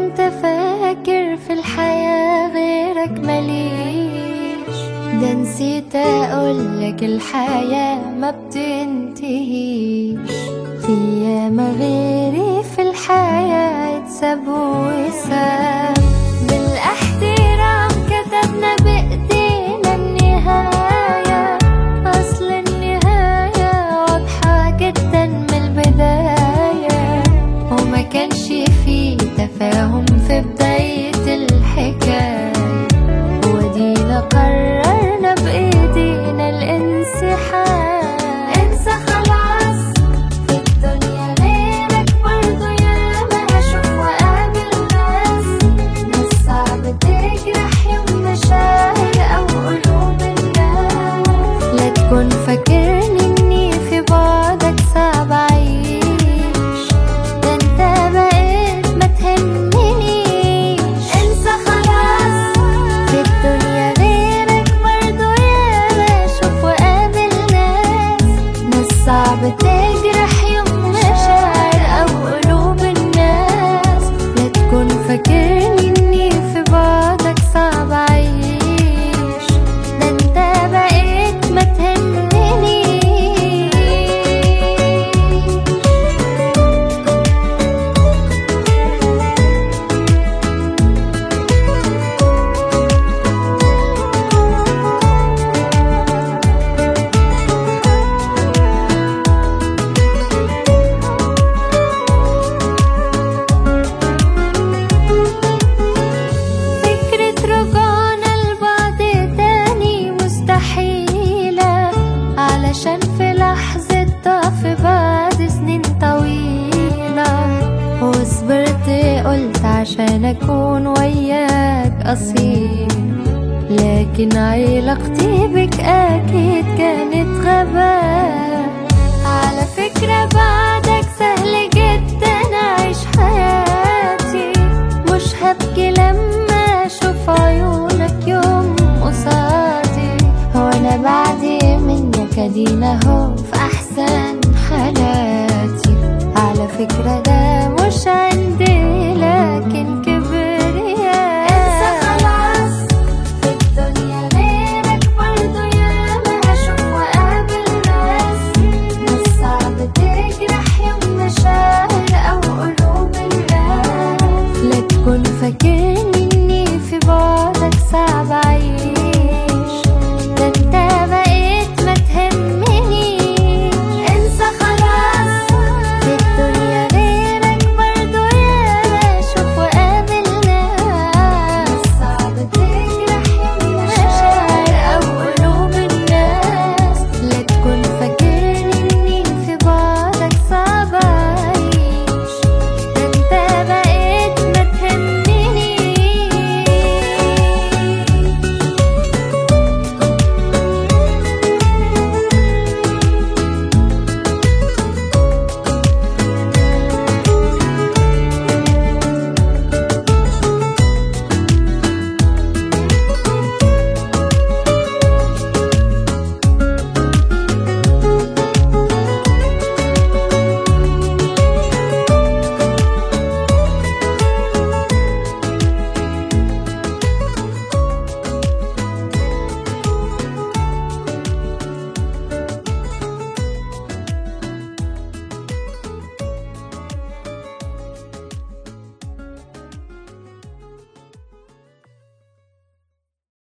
كنت فاكر في الحياة غيرك مليش، ده نسيت اقولك الحياة ما بتنتهيش. في ياما غيري في الحياة اتساب وساب، بالاحترام كتبنا بايدينا النهاية، اصل النهاية واضحة جدا من البداية، وما كانش فيه تفاهم في بداية الحكاية، ودينا قررنا بإيدينا الانسحاب. انسى خلاص، في الدنيا غيرك برضو ياما هشوف وقابل ناس صعب تجرح يوم مشاعر أو قلوب الناس. لا تكون فاكرني إني في بعدك صعب أعيش، ده انت بقيت ما تهمنيش. انسى خلاص، في الدنيا غيرك برضو ياما اشوف وقابل ناس صعب تجرح يوم مشاعر او قلوب الناس. لا تكون فاكرني اني في بعدك صعب اعيش، ده انت بقيت ما تهمنيش. فكرة رجعنا لبعض تاني مستحيلة، علشان في لحظة ضعف بعد سنين طويلة، وصبرت قلت عشان أكون وياك أصيل، لكن علاقتي بك أكيد كانت غباء. على فكرة بعدك سهل جدا أعيش حياتي، مش هبكي لما أشوف عيونك يوم قصادي، هو أنا بعدي منك أدينا هو في أحسن حالاتي. على فكرة ده مش عندي لكن كبرياء. انسى خلاص، في الدنيا غيرك برضو ياما هشوف وقابل ناس صعب تجرح يوم مشاعر أو قلوب الناس. لا تكون فاكر